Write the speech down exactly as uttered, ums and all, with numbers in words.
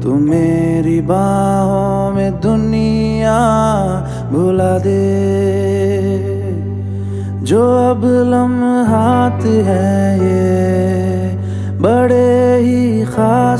तू मेरी बाहों में दुनिया भुला दे। जो अब लम्हात है ये बड़े ही खास